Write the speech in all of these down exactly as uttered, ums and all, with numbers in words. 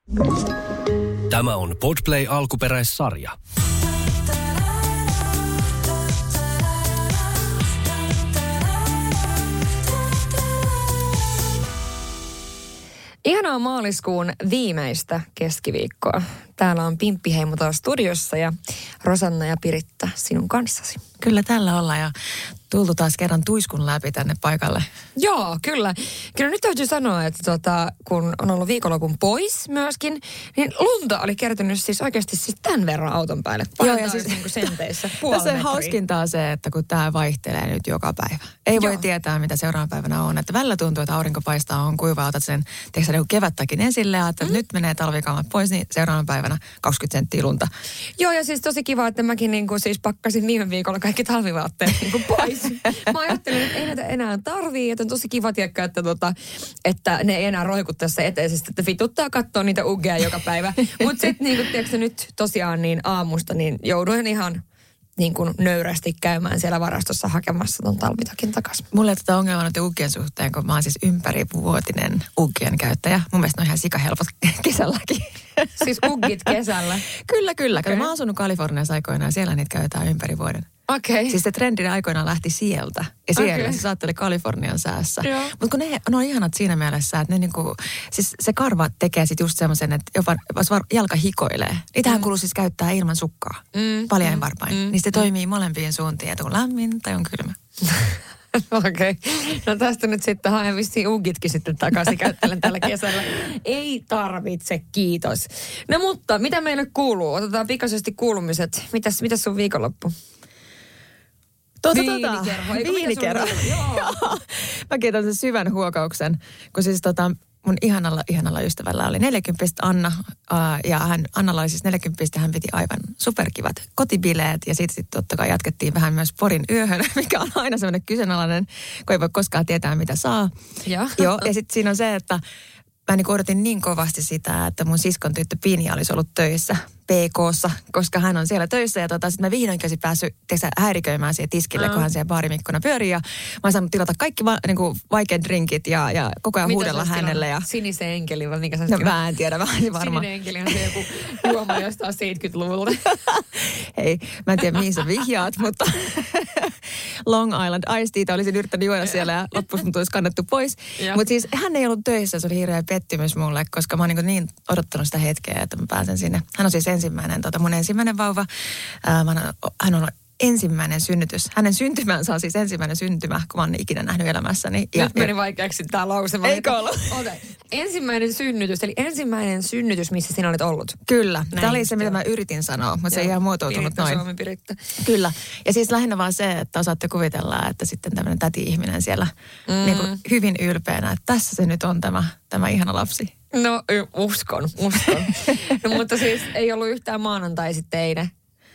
Tämä on Podplay alkuperäissarja. Ihanaa maaliskuun viimeistä keskiviikkoa. Täällä on Pimppi Heimo taas studiossa ja Rosanna ja Piritta sinun kanssasi. Kyllä tällä ollaan ja tultu taas kerran tuiskun läpi tänne paikalle. Joo, kyllä. Kyllä nyt täytyy sanoa, että tota, kun on ollut viikonlopun pois myöskin, niin lunta oli kertynyt siis oikeasti siis tämän verran auton päälle. Joo, ja siis niin kuin senteissä. Tässä on hauskintaa se, että kun tämä vaihtelee nyt joka päivä. Ei voi Joo. tietää, mitä seuraavana päivänä on. Että välillä tuntuu, että aurinko paistaa, on kuiva, otat sen, teeksä niin kevättäkin esille, että mm. nyt menee talvikaamat pois, niin seuraavana päivänä kaksikymmentä senttiä lunta. Joo, ja siis tosi kiva, että mäkin niin kuin siis pakkasin viime viikolla kaikki talvivaatteet niin kuin pois. Mä ajattelin, että ei näitä enää tarvii, että on tosi kiva, tiedäkö, että, tota, että ne ei enää roiku tässä eteisesti, että vituttaa katsoa niitä ugeja joka päivä. Mutta sitten niin kuin, tiedätkö, nyt tosiaan niin aamusta, niin jouduin ihan niin kuin nöyrästi käymään siellä varastossa hakemassa ton talvitakin takaisin. Mulla ei tätä ongelmaa noiden uggien suhteen, kun mä oon siis ympärivuotinen uggien käyttäjä. Mun mielestä ne on ihan sikahelpot kesälläkin. Siis uggit kesällä? Kyllä, kyllä. Okay. Mä oon asunut Kaliforniassa aikoinaan ja siellä niitä käytetään ympäri vuoden. Okei. Okay. Siis se trendi aikoinaan lähti sieltä. Ja siellä okay. se saatteli Kalifornian säässä. Mutta kun ne, ne on ihanat siinä mielessä, että ne niinku, siis se karva tekee sit just semmoisen, että jopa jalka hikoilee. Niitähän mm. kuuluu siis käyttää ilman sukkaa. Mm. Paljain varpain. Mm. Niin se mm. toimii molempiin suuntiin, että on lämmin tai on kylmä. Okei. Okay. No tästä nyt sitten haen vissiin uggitkin sitten takaisin käyttelen tällä kesällä. Ei tarvitse, kiitos. No mutta, mitä meille kuuluu? Otetaan pikaisesti kuulumiset. Mitäs, mitäs sun viikonloppu? Tuota, viinikerho. Tuota, viinikerho. Joo. Mä kiitän sen syvän huokauksen, kun siis tota, mun ihanalla, ihanalla ystävällä oli neljäkymppistä Anna, ää, ja hän, Annalla oli siis neljäkymppistä, hän piti aivan superkivat kotibileet, ja sitten sit totta kai jatkettiin vähän myös Porin yöhön, mikä on aina semmoinen kyseenalainen, kun ei voi koskaan tietää, mitä saa. Ja, Joo, ja sitten siinä on se, että mä niin odotin niin kovasti sitä, että mun siskon tyttö Pinja olisi ollut töissä P K:ssa, koska hän on siellä töissä. Ja tota, sitten mä vihdoinkin olisin päässyt teksä, häiriköimään siihen tiskille, mm. kun hän siellä baarimikkona pyörii. Ja mä oon saanut tilata kaikki va, niin kuin vaikeat drinkit ja, ja koko ajan mitä huudella hänelle. Ja sinisen enkeli vai mikä sä no mä en tiedä, vähän niin varmaan. Sininen enkeli on se joku juoma jostain seitsemänkymmentäluvulta. Hei, mä en tiedä mihin sä vihjaat, mutta Long Island Iced Teata olisin yrittänyt juoda siellä ja loppuun mut olisi kannettu pois. Mutta siis hän ei ollut töissä, se oli hirveä pettymys mulle, koska mä oon niin, niin odottanut sitä hetkeä, että mä pääsen sinne. Hän on siis ensimmäinen, tota mun ensimmäinen vauva. Ää, mä, hän on ensimmäinen synnytys. Hänen syntymänsä on siis ensimmäinen syntymä, kun mä oon ikinä nähnyt elämässäni. Ja, nyt meni vaikeaksi tää lause. Eikö ollut? Ota, ensimmäinen synnytys, eli ensimmäinen synnytys, missä sinä olet ollut. Kyllä. Näin, tämä oli se, mitä mä yritin sanoa, mutta se ei ihan muotoutunut Piritta, noin. Suomi, Piritta. Kyllä. Ja siis lähinnä vaan se, että osaatte kuvitella, että sitten tämmöinen täti-ihminen siellä mm. niin kuin hyvin ylpeänä, että tässä se nyt on tämä, tämä ihana lapsi. No uskon, uskon. No mutta siis ei ollut yhtään maanantai sitten eilen.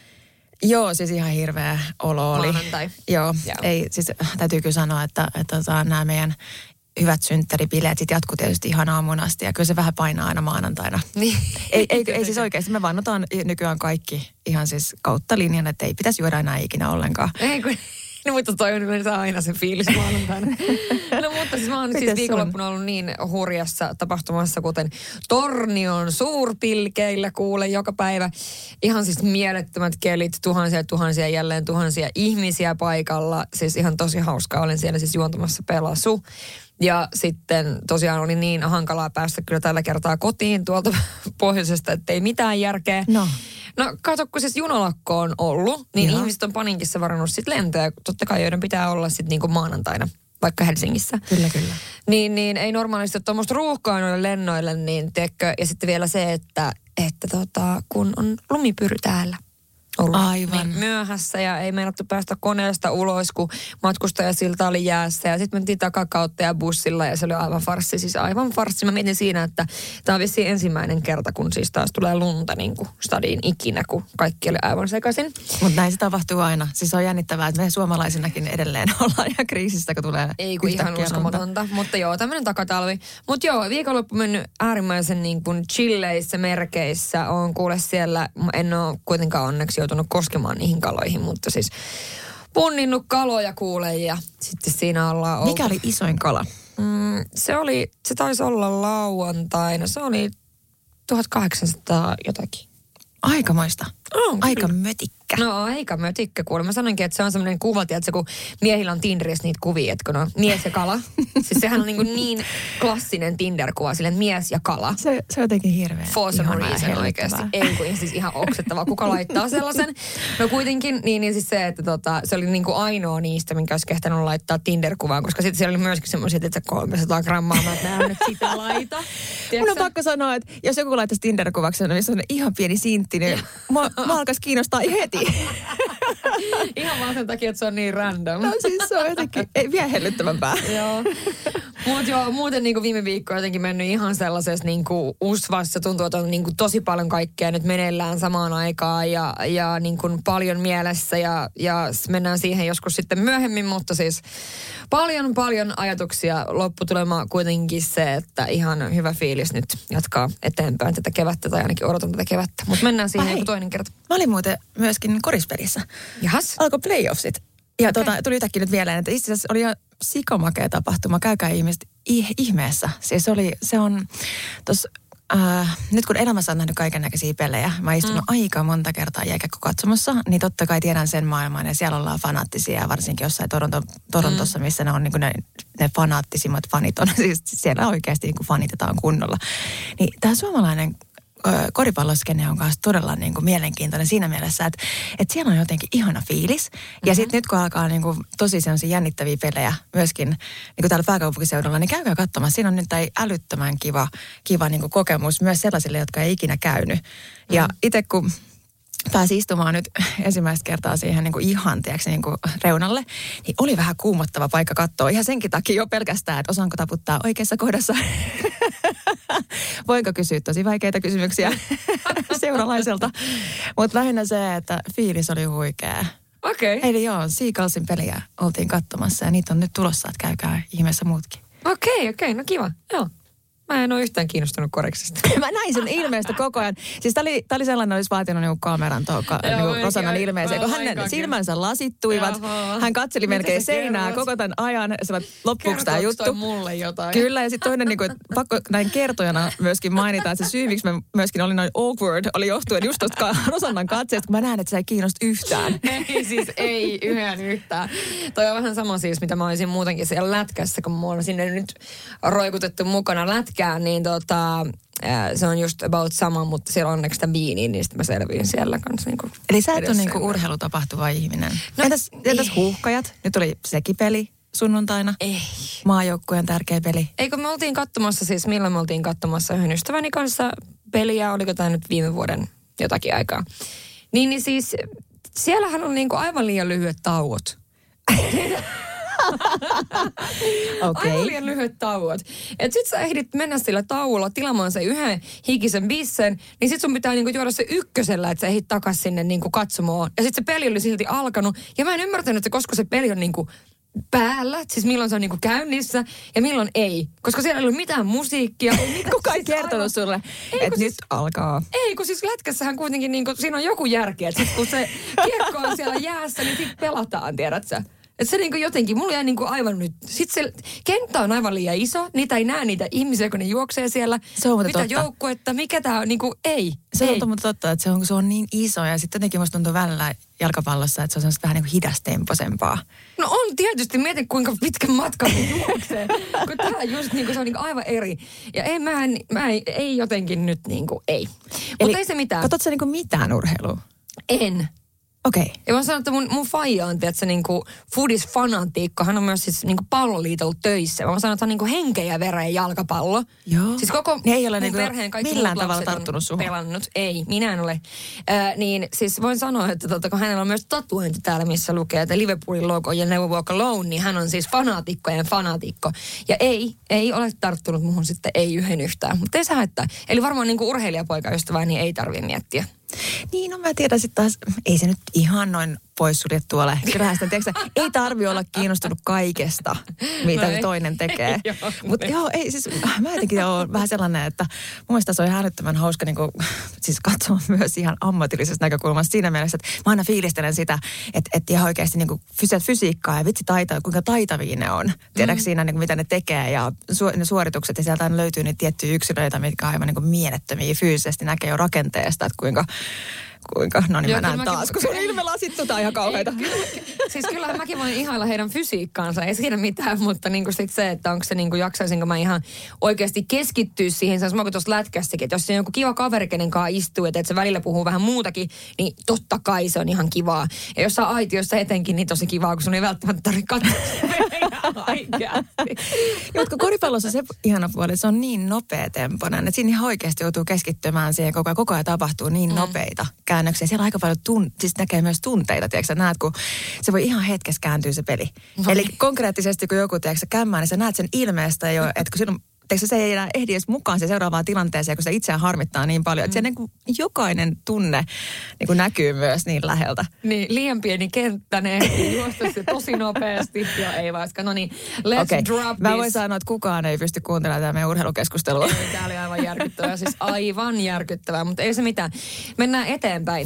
Joo, siis ihan hirveä olo oli. Maanantai. Joo, Joo. Ei, siis täytyy kyllä sanoa, että, että, että nämä meidän hyvät synttäribileet sitten jatkuu tietysti ihan aamuun asti. Ja kyllä se vähän painaa aina maanantaina. Niin. Ei, ei, ei siis oikeasti, me vannotaan nykyään kaikki ihan siis kautta linjan, että ei pitäisi juoda enää ikinä ollenkaan. Ei kun... No mutta toi on yleensä aina se fiilis maanantaina. No mutta siis mä oon siis viikonloppuna ollut niin hurjassa tapahtumassa, kuten Tornion suurpilkeillä kuule joka päivä. Ihan siis mielettömät kelit, tuhansia tuhansia jälleen tuhansia ihmisiä paikalla. Siis ihan tosi hauskaa, olen siellä siis juontamassa Pelasu. Ja sitten tosiaan oli niin hankalaa päästä kyllä tällä kertaa kotiin tuolta pohjoisesta, että ei mitään järkeä. No. No kato, kun siis junalakko on ollut, niin Joo. ihmiset on paniikissa varannut sitten lentoja. Totta kai joiden pitää olla sitten niinku maanantaina, vaikka Helsingissä. Kyllä, kyllä. Niin, niin ei normaalisti ole tuommoista ruuhkaa noille lennoille, niin teekö. Ja sitten vielä se, että, että tota, kun on lumipyry täällä ollut aivan niin myöhässä ja ei meinattu päästä koneesta ulos, kun matkustajasilta oli jäässä. Ja sitten mentiin takakautta ja bussilla ja se oli aivan farssi, siis aivan farssi. Mä mietin siinä, että tämä on vissiin ensimmäinen kerta, kun siis taas tulee lunta niin kuin stadiin ikinä, kun kaikki oli aivan sekaisin. Mutta näin se tapahtuu aina. Siis on jännittävää, että me suomalaisinakin edelleen ollaan ihan kriisissä, kun tulee ei kun ihan uskomatonta, mutta joo, tämmöinen takatalvi. Mutta joo, viikonloppu mennyt äärimmäisen niin kuin chilleissä merkeissä. On kuule siellä, en ole kuitenkaan onneksi joutunut koskemaan niihin kaloihin, mutta siis punninnut kaloja kuule ja sitten siinä ollaan oltu. Mikä oli isoin kala? Mm, se oli, se taisi olla lauantaina, se oli tuhatkahdeksansataa jotakin. Aikamoista. Oh, aika mötikkä. No aika mötikkä kuulemma. Mä sanoinkin, että se on semmoinen kuva, tiedätkö, kun miehillä on Tinderissä niitä kuvia, että kun on mies ja kala. Siis sehän on niin, niin klassinen Tinder-kuva, silleen mies ja kala. Se, se on jotenkin hirveän for some reason oikeasti. Ei kun siis ihan oksettavaa, kuka laittaa sellaisen. No kuitenkin, niin, niin siis se, että tota, se oli niin kuin ainoa niistä, minkä olisi kehtänyt laittaa Tinder-kuvaan, koska sitten siellä oli myöskin semmoisia, että kolmesataa grammaa, mä et näe nyt sitä laita. Mun on pakko sanoa, että jos joku laittaisi Tinder-kuvaksi, niin se on ihan pieni sintti, niin mä, mä alkaisi kiinnostaa heti. Ihan vaan sen takia, että se on niin random. No siis se on jotenkin, ei vielä hellyttävämpää. Joo. Mut joo, muuten niin kuin viime viikko jotenkin mennyt ihan sellaisessa niin kuin usvassa. Tuntuu, että on niin kuin tosi paljon kaikkea nyt meneillään samaan aikaan ja, ja niin kuin paljon mielessä. Ja, ja mennään siihen joskus sitten myöhemmin, mutta siis paljon paljon ajatuksia. Lopputulema kuitenkin se, että ihan hyvä fiilis nyt jatkaa eteenpäin tätä kevättä tai ainakin odotan tätä kevättä. Mutta mennään siihen joku toinen kerta. Mä olin muuten myöskin korispelissä. Jahas. Alkoi playoffsit. Ja okay. tuota, tuli yhtäkkiä nyt mieleen, että itse asiassa oli ihan sikamakea tapahtuma. Käykää ihmiset ihmeessä. Siis oli, se on tos, äh, nyt kun elämässä on nähnyt kaiken näköisiä pelejä, mä oon istunut mm. aika monta kertaa jääkiekko katsomassa, niin totta kai tiedän sen maailman ja siellä ollaan fanaattisia, varsinkin jossain Toronto, Torontossa, mm. missä ne on niin kuin ne, ne fanaattisimmat fanit on. Siis siellä oikeasti niin kuin fanitetaan kunnolla. Niin tämä suomalainen koripalloskene on kanssa todella niin kuin mielenkiintoinen siinä mielessä, että, että siellä on jotenkin ihana fiilis. Mm-hmm. Ja sitten nyt kun alkaa niin kuin tosi sellaisia jännittäviä pelejä myöskin niin kuin täällä pääkaupunkiseudulla, niin käykää katsomassa. Siinä on nyt älyttömän kiva, kiva niin kuin kokemus myös sellaisille, jotka ei ikinä käynyt. Mm-hmm. Ja itse kun pääsi istumaan nyt ensimmäistä kertaa siihen niin kuin ihan tiiäks, niin kuin reunalle, niin oli vähän kuumottava paikka katsoa. Ihan senkin takia jo pelkästään, että osaanko taputtaa oikeassa kohdassa. Voinko kysyä tosi vaikeita kysymyksiä seuralaiselta. Mutta lähinnä se, että fiilis oli huikea. Okei. Okay. Eli joo, Seagullsin peliä oltiin katsomassa ja niitä on nyt tulossa, että käykää ihmeessä muutkin. Okei, okay, okei, okay, no kiva. Joo. Mä en ole yhtään kiinnostunut koreksista. Mä näin sun ilmeestä koko ajan. Siis tää oli, tää oli sellainen, olisi vaatinut niinku kameran tuohon niinku Rosannan ilmeeseen, kun hänen silmänsä lasittuivat. Jaha. Hän katseli melkein seinää kerrot? Koko tämän ajan. Loppuuko tää juttu? Toi mulle jotain? Kyllä, ja sitten toinen, niinku, että pakko näin kertojana myöskin mainita, että se syy, miksi mä myöskin olin noin awkward, oli johtuen just tuosta Rosannan katseesta, kun mä näen, että se ei kiinnosta yhtään. Ei siis, ei yhden yhtään. Toi on vähän sama siis, mitä mä olisin muutenkin siellä lätkässä, kun mä oon sinne nyt roikutettu mukana lätkään, niin tota, se on just about sama, mutta siellä on onneksi sitä viiniä, niin sitten mä selviin siellä kanssa. Niin eli sä et ole niin urheilutapahtuva ihminen. No, entäs, entäs huuhkajat? Nyt oli sekin peli sunnuntaina. Ei. Maajoukkueen tärkeä peli. Eikö me oltiin katsomassa siis, milloin me oltiin katsomassa yhden ystäväni kanssa peliä, oliko tämä nyt viime vuoden jotakin aikaa. Niin, niin siis, siellähän on niin kuin aivan liian lyhyet tauot. Okay. Aivan liian lyhyet tauot. Et sit sä ehdit mennä sillä tauolla tilaamaan se yhden hikisen bissen, niin sit sun pitää niinku juoda se ykkösellä, että sä ehdit takas sinne niinku katsomoon. Ja sit se peli oli silti alkanut. Ja mä en ymmärtänyt, että koska se peli on niinku päällä, siis milloin se on niinku käynnissä ja milloin ei. Koska siellä ei ollut mitään musiikkia. Kuka ei kertonut aivan sulle, että siis, nyt alkaa. Ei, kun siis lätkässähän kuitenkin niinku, siinä on joku järki, että sit kun se kiekko on siellä jäässä, niin sit pelataan, tiedät sä. Että se niinku jotenkin, mulla jäi niinku aivan nyt, sit se kenttä on aivan liian iso, niitä ei näe niitä ihmisiä, kun ne juoksee siellä. Se on mitä totta. joukkuetta, mikä tää on, niinku ei. Se ei. on mutta totta, että se on, se on niin iso ja sitten jotenkin musta tuntuu välillä jalkapallossa, että se on semmoista vähän niin kuin hidastemposempaa. No on tietysti, mietin kuinka pitkän matkan juoksee, kun tää just niinku se on niinku aivan eri. Ja ei, mä, en, mä ei, ei jotenkin nyt niinku, ei. Mutta ei se mitään. Katsotko sä niinku mitään urheilua? En. Okei. Okay. Ja mä sanon, että mun, mun faija on, tiedätkö, niinku foodis-fanatiikko. Hän on myös siis niinku palloliitolla töissä. Mä sanon, että hän on niinku henkeä ja vereen jalkapallo. Joo. Siis koko ne ei ole mun niinku perheen kaikki millään tavalla tarttunut suhun. Pelannut. Ei, minä en ole. Äh, niin siis voin sanoa, että tota, kun hänellä on myös tatuointi täällä, missä lukee, että Liverpoolin logo ja Never Walk Alone, niin hän on siis fanaatikkojen fanaatikko. Ja ei, ei ole tarttunut muhun sitten ei yhden yhtään. Mutta ei se haittaa. Eli varmaan niinku urheilijapoikaystävää, niin ei tarvitse miettiä. Niin, no mä tiedän sitten taas, ei se nyt ihan noin poissuljettu ole. Kyllähän sitä, tiedätkö, ei tarvi olla kiinnostunut kaikesta, mitä no toinen tekee. Mutta joo, ei siis, mä jotenkin olen vähän sellainen, että mun mielestä se on ihan älyttömän hauska niin kuin, siis katsoa myös ihan ammatillisesta näkökulmasta siinä mielessä, että mä aina fiilistelen sitä, että, että ihan oikeasti niin kuin fysiikkaa ja vitsi taita, kuinka taitavia ne on. Tiedätkö mm. siinä, niin kuin, mitä ne tekee ja su, ne suoritukset ja sieltä löytyy niitä tiettyjä yksilöitä, mitkä on aivan niin kuin mielettömiä fyysisesti, näkee jo rakenteesta, että kuinka Kuinka? No niin joo, mä näen taas, kun sun ilmelasit tota ihan kauheita. Kyllä, siis kyllähän mäkin voin ihailla heidän fysiikkaansa, ei siinä mitään, mutta niinku sit se, että onko se niinku jaksaisinko mä ihan oikeasti keskittyä siihen. Se on sama kuin tuossa lätkässäkin, että jos se on joku kiva kaveri, kenen kanssa istuu, että se välillä puhuu vähän muutakin, niin totta kai se on ihan kivaa. Ja jos sä aitiossa etenkin, niin tosi kivaa, kun sun ei välttämättä tarvitse katsoa oikeasti. Jotka koripallossa se ihana puoli, se on niin nopeatempoinen, että siinä ihan oikeasti joutuu keskittymään siihen koko ajan. Koko ajan tapahtuu niin mm. nopeita käännöksiä. Siellä on aika paljon, tun- siis näkee myös tunteita, tiedätkö sä näet, kun se voi ihan hetkessä kääntyä se peli. Vai. Eli konkreettisesti, kun joku, tiedätkö sä kämmää, niin sä näet sen ilmeestä jo, että kun silloin Teikö se ei enää ehdi edes mukaan se seuraavaan tilanteeseen, kun se itseään harmittaa niin paljon. Että mm. niin kuin jokainen tunne niin kuin näkyy myös niin läheltä. Niin, liian pieni kenttä, ne juosta se tosi nopeasti. Joo, ei vaiska. No niin, let's okay. drop Mä this. voin sanoa, että kukaan ei pysty kuuntelemaan tätä meidän urheilukeskustelua. Ei, tää oli aivan järkyttävää. Siis aivan järkyttävää, mutta ei se mitään. Mennään eteenpäin.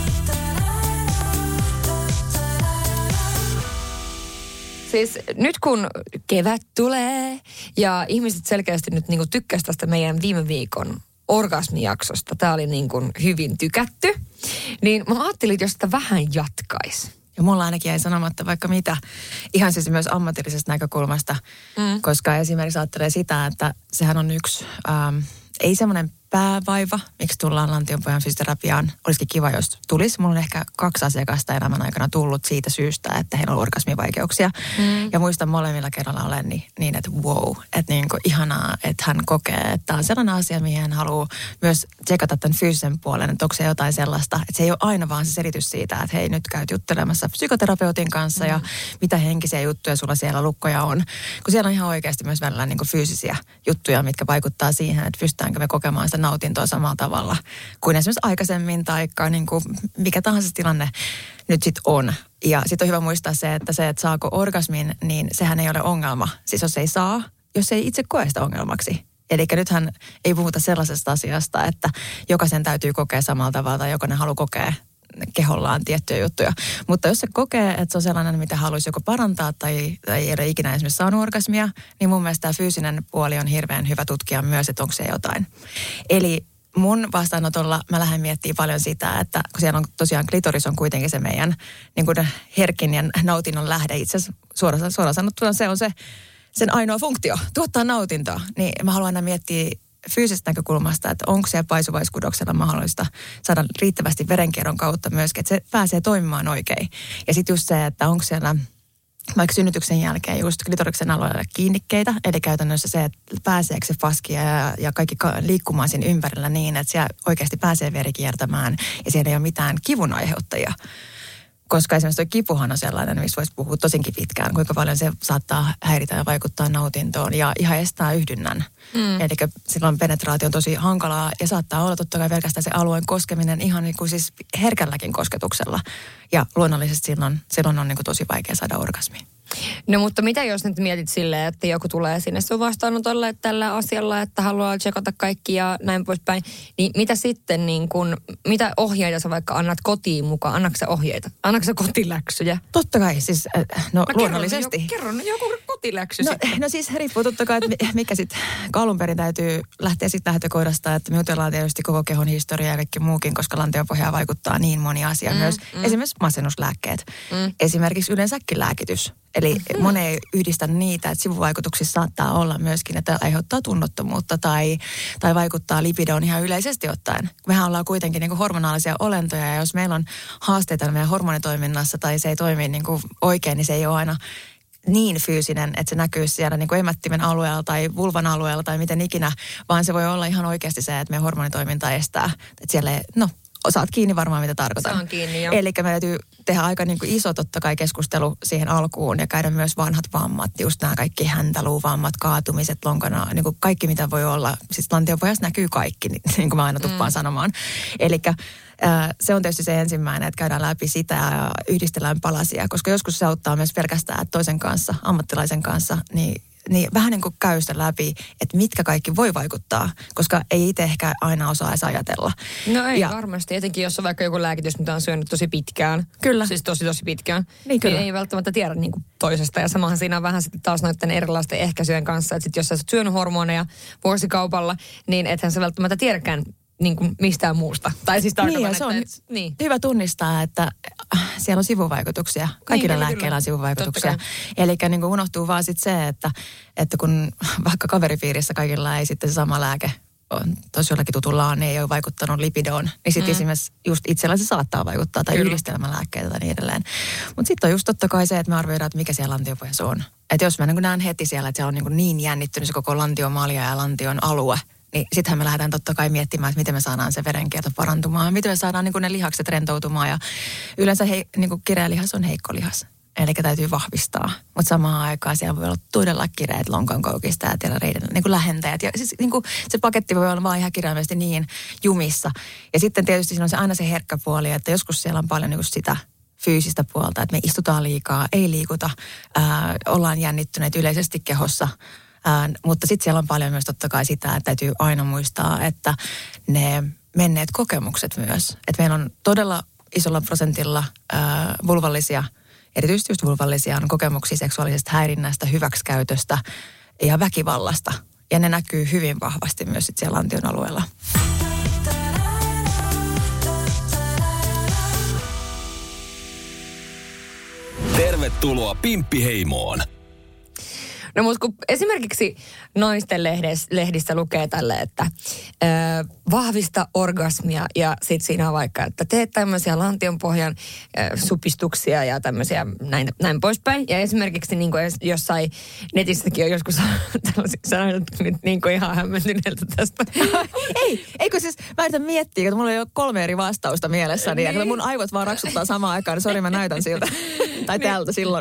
Siis nyt kun kevät tulee ja ihmiset selkeästi nyt niin kuin tykkäsivät tästä meidän viime viikon orgasmijaksosta, tämä oli niin kuin hyvin tykätty, niin mä ajattelin, että jos sitä vähän jatkaisi. Ja mulla ainakin jäi sanomatta vaikka mitä, ihan siis myös ammatillisesta näkökulmasta, mm. koska esimerkiksi ajattelee sitä, että sehän on yksi, ähm, ei semmoinen päävaiva, miksi tullaan Lantionpojan fysioterapiaan. Olisikin kiva, jos tulisi. Mulla on ehkä kaksi asiakasta elämän aikana tullut siitä syystä, että heillä on orgasmivaikeuksia. Mm. Ja muistan molemmilla kerralla olen niin, niin että wow, että niin kuin ihanaa, että hän kokee, että tämä on sellainen asia, mihin hän haluaa myös tsekata tämän fyysisen puolen, että onko se jotain sellaista, että se ei ole aina vaan se selitys siitä, että hei, nyt käyt juttelemassa psykoterapeutin kanssa mm. ja mitä henkisiä juttuja sulla siellä lukkoja on. Kun siellä on ihan oikeasti myös välillä niin kuin fyysisiä juttuja, mitkä vaikuttaa siihen, että pystytäänkö me kokemaan sitä nautintoa samalla tavalla kuin esimerkiksi aikaisemmin tai niin kuin mikä tahansa tilanne nyt sitten on. Ja sitten on hyvä muistaa se, että se, että saako orgasmin, niin sehän ei ole ongelma. Siis jos ei saa, jos ei itse koe sitä ongelmaksi. Eli nythän ei puhuta sellaisesta asiasta, että jokaisen täytyy kokea samalla tavalla tai jokainen haluaa kokea kehollaan tiettyjä juttuja. Mutta jos se kokee, että se on sellainen, mitä haluaisi joko parantaa tai, tai ei ole ikinä esimerkiksi saanut orgasmia, niin mun mielestä tämä fyysinen puoli on hirveän hyvä tutkia myös, että onko se jotain. Eli mun vastaanotolla mä lähden miettimään paljon sitä, että kun siellä on tosiaan klitoris on kuitenkin se meidän niin kuin herkin ja nautinnon lähde. Itse asiassa suoraan, suoraan sanottuna se on se sen ainoa funktio, tuottaa nautintoa. Niin mä haluan aina miettiä fyysisestä näkökulmasta, että onko se paisuvaiskudoksella mahdollista saada riittävästi verenkierron kautta myöskin, että se pääsee toimimaan oikein. Ja sitten just se, että onko siellä vaikka synnytyksen jälkeen just klitoriksen alueella kiinnikkeitä, eli käytännössä se, että pääseekö se faskia ja, ja kaikki liikkumaan siinä ympärillä niin, että siellä oikeasti pääsee veri kiertämään ja siellä ei ole mitään kivun aiheuttajia. Koska esimerkiksi tuo kipuhan on sellainen, missä voisi puhua tosinkin pitkään, kuinka paljon se saattaa häiritä ja vaikuttaa nautintoon ja ihan estää yhdynnän. Mm. Eli silloin penetraatio on tosi hankalaa ja saattaa olla totta kai pelkästään se alueen koskeminen ihan niin kuin siis herkälläkin kosketuksella. Ja luonnollisesti silloin, silloin on niin kuin tosi vaikea saada orgasmi. No mutta mitä jos nyt mietit silleen, että joku tulee sinne sun vastaanotolle tällä asialla, että haluaa tsekata kaikki ja näin poispäin, niin mitä sitten niin kun, mitä ohjeita sä vaikka annat kotiin mukaan? Annatko sä ohjeita? Annatko sä kotiläksyjä? Totta kai, siis no, no luonnollisesti. Kerron joku kotiläksy no, sitten. No siis riippuu totta kai, että mikä sitten alun perin täytyy lähteä sitten lähtökohdasta, että me jutellaan tietysti koko kehon historiaa ja kaikki muukin, koska lantionpohjaan vaikuttaa niin moni asia mm, myös. Mm. Esimerkiksi masennuslääkkeet, mm. esimerkiksi yleensäkin lääkitys. Eli mm-hmm. moni ei yhdistä niitä, että sivuvaikutuksissa saattaa olla myöskin, että aiheuttaa tunnottomuutta tai, tai vaikuttaa lipidoon ihan yleisesti ottaen. Mehän ollaan kuitenkin niin kuin hormonaalisia olentoja ja jos meillä on haasteita meidän hormonitoiminnassa tai se ei toimi niin kuin oikein, niin se ei ole aina niin fyysinen, että se näkyy siellä niin kuin emättimen alueella tai vulvan alueella tai miten ikinä, vaan se voi olla ihan oikeasti se, että meidän hormonitoiminta estää. Että siellä ei, no, osaat kiinni varmaan, mitä tarkoitan. Saan kiinni, joo. Eli me täytyy tehdä aika niin kuin iso totta kai keskustelu siihen alkuun ja käydä myös vanhat vammat, just nämä kaikki häntäluuvammat, kaatumiset, lonkana, niin kuin kaikki mitä voi olla. Siis lantiopohjassa näkyy kaikki, niin kuin mä aina tuppaan mm. sanomaan. Eli se on tietysti se ensimmäinen, että käydään läpi sitä ja yhdistellään palasia, koska joskus se auttaa myös pelkästään toisen kanssa, ammattilaisen kanssa, niin niin vähän niin kuin käy sitä läpi, että mitkä kaikki voi vaikuttaa, koska ei itse ehkä aina osaa edes ajatella. No ei ja, varmasti, etenkin jos on vaikka joku lääkitys, mitä on syönyt tosi pitkään. Kyllä. Siis tosi tosi pitkään. Niin, kyllä. Niin ei välttämättä tiedä niin kuin toisesta. Ja samahan siinä on vähän sitten taas noiden erilaisten ehkäisyjen kanssa, että sit jos sä oot syönyt hormoneja vuosikaupalla, niin ethän sä välttämättä tiedäkään niin kuin mistään muusta. Tai siis tarkoitan, niin, se on että... Et, niin. hyvä tunnistaa, että siellä on sivuvaikutuksia. Kaikilla niin, lääkkeillä on sivuvaikutuksia. Eli niin kuin unohtuu vaan sitten se, että, että kun vaikka kaveripiirissä kaikilla ei sitten se sama lääke on tosi jollakin tutullaan, niin ei ole vaikuttanut lipidoon. Niin sitten mm. esimerkiksi just itsellä se saattaa vaikuttaa, tai yhdistelmälääkkeitä tai niin edelleen. Mutta sitten on just totta kai se, että me arvioidaan, että mikä siellä lantiopohjassa on. Että jos mä niin näen heti siellä, että siellä on niin, niin jännittynyt se koko lantiomalja ja lantion alue, niin sittenhän me lähdetään totta kai miettimään, että miten me saadaan se verenkierto parantumaan, miten me saadaan niin kuin ne lihakset rentoutumaan. Ja yleensä hei, niin kuin kireä lihas on heikko lihas, eli täytyy vahvistaa. Mutta samaan aikaan siellä voi olla todella kireät lonkankoukistajat ja reiden niin kuin lähentäjät. Ja siis, niin kuin se paketti voi olla vaan ihan kirjaimellisesti niin jumissa. Ja sitten tietysti siinä on se aina se herkkä puoli, että joskus siellä on paljon niin kuin sitä fyysistä puolta, että me istutaan liikaa, ei liikuta, ää, ollaan jännittyneet yleisesti kehossa. Ää, mutta sitten siellä on paljon myös totta kai sitä, että täytyy aina muistaa, että ne menneet kokemukset myös. Että meillä on todella isolla prosentilla ää, vulvallisia, erityisesti just vulvallisia on kokemuksia seksuaalisesta häirinnästä, hyväksikäytöstä ja väkivallasta. Ja ne näkyy hyvin vahvasti myös sit siellä lantion alueella. Tervetuloa Pimppiheimoon. No mutta kun esimerkiksi naisten lehdissä, lehdissä lukee tälle, että ö, vahvista orgasmia ja sitten siinä on vaikka, että teet tämmöisiä lantionpohjan ö, supistuksia ja tämmöisiä näin, näin poispäin. Ja esimerkiksi niin kuin jossain netissäkin on joskus tällaisia sanoja, nyt niin kuin ihan hämmentyneeltä tästä. ei, eikö siis, mä yritän miettiä, että mulla ei ole kolme eri vastausta mielessäni niin. Ja mun aivot vaan raksuttaa samaan aikaan, niin sori mä näytän siltä. Tai niin. tältä silloin.